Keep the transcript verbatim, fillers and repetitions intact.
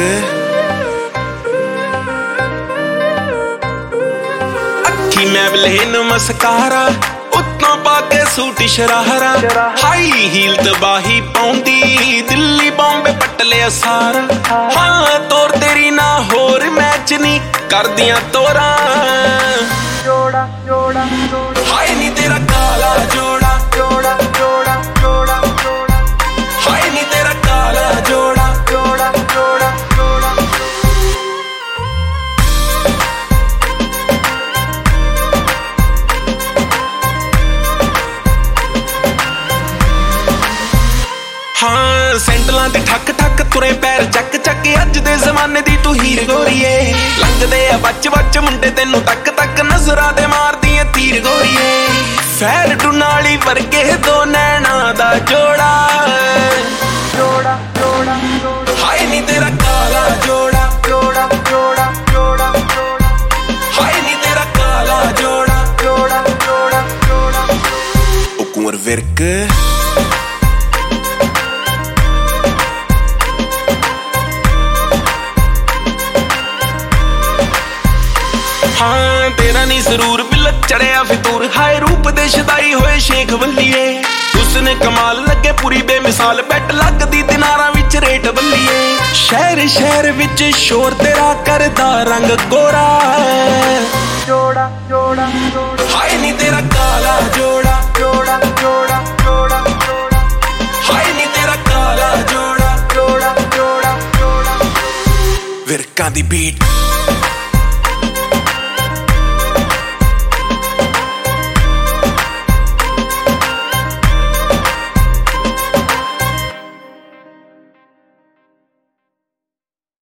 अखी Maybelline mascara उत्तों पाके सूट शरारा हाई हील तबाही पाउंदी दिल्ली बॉम्बे पटले सारा हाँ तोर तेरी ना होर मैच नी कर दियां तोरा जोड़ा जोड़ा हाय नी तेरा काला जोड़ा जोड़ा जोड़ा जोड़ा जोड़ा हाय नी तेरा काला जोड़ा जोड़ा जोड़ा जोड़ा हाँ सैंडलां ते ठक ठक तुरे पैर चक चक अज दे जमाने दी तू हीर गोरीए लंघदे आ बच बच मुंडे तेनू तक तक नजरां दे मारदी ऐ तीर गोरीए फैर टुनाली वर्गे दो नैना दा जोड़ा जोड़ा जोड़ा हाय नी तेरा काला जोड़ा जोड़ा जोड़ा जोड़ा जोड़ा हाय नी तेरा काला जोड़ा जोड़ा जोड़ा जोड़ा ओ कुंवर विरक हाँ तेरा नी जरूर बिलक चढ़िया फितूर हाय रूप दे शदाई होए शेख बल्लीए उसने कमाल लगे पूरी बेमिसाल बैट लगदी दिनारा विच रेट बल्लीए शहर शहर विच शोर तेरा करदा रंग गोरा जोड़ा जोड़ा हाय नी तेरा काला जोड़ा जोड़ा जोड़ा जोड़ा जोड़ा हाय नी तेरा काला जोड़ा जोड़ा जोड़ा जोड़ा विरकां दी बीट